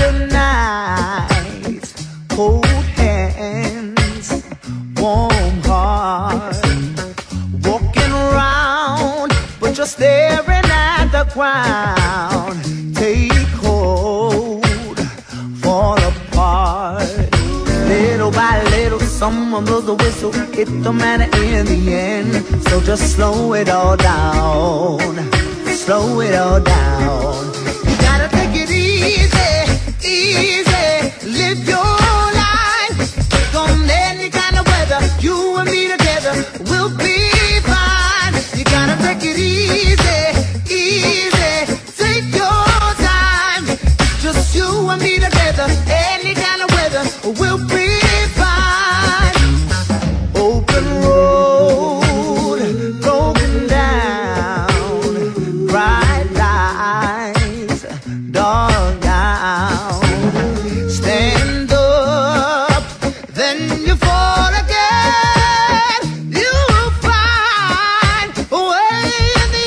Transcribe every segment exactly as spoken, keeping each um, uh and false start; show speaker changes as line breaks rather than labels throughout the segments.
Winter nights, cold hands, warm heart, walking around, but you're staring at the ground. Take hold, fall apart. Little by little, someone blows the whistle. It don't matter in the end, so just slow it all down. Slow it all down. You gotta take it easy, easy. Live your life. Take on any kind of weather. You and me together, we'll be fine. You gotta take it easy, easy. Take your time. It's just you and me together. Any kind of weather, we'll be fine. Open road, broken down, bright lights, dark down. Stand up, then you fall again. You'll find a way in the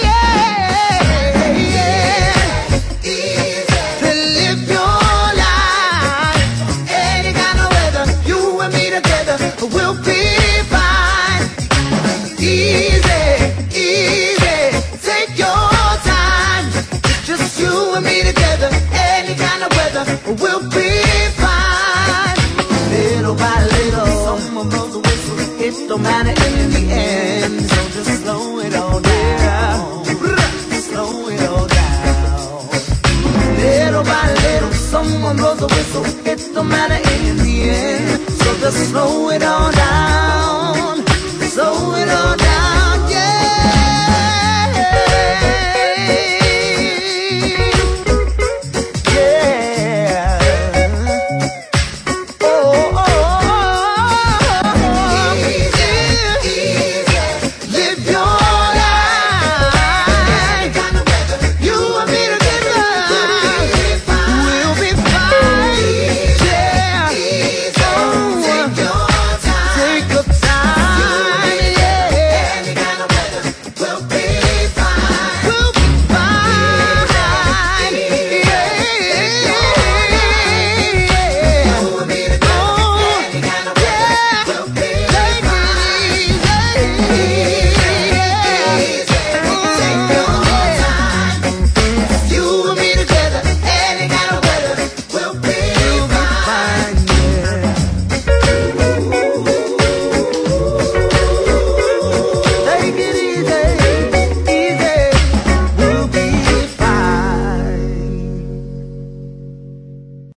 end. To live your life, any kind of weather. You and me together, we'll be fine. Easy, easy, take your time. It's just you and me together, any kind of weather, we'll be fine. Little by little, someone blows the whistle. It don't matter in the end, so just slow it all down. Slow it all down. Little by little, someone blows the whistle. It don't matter in the end, so just slow it all down. Slow it all down.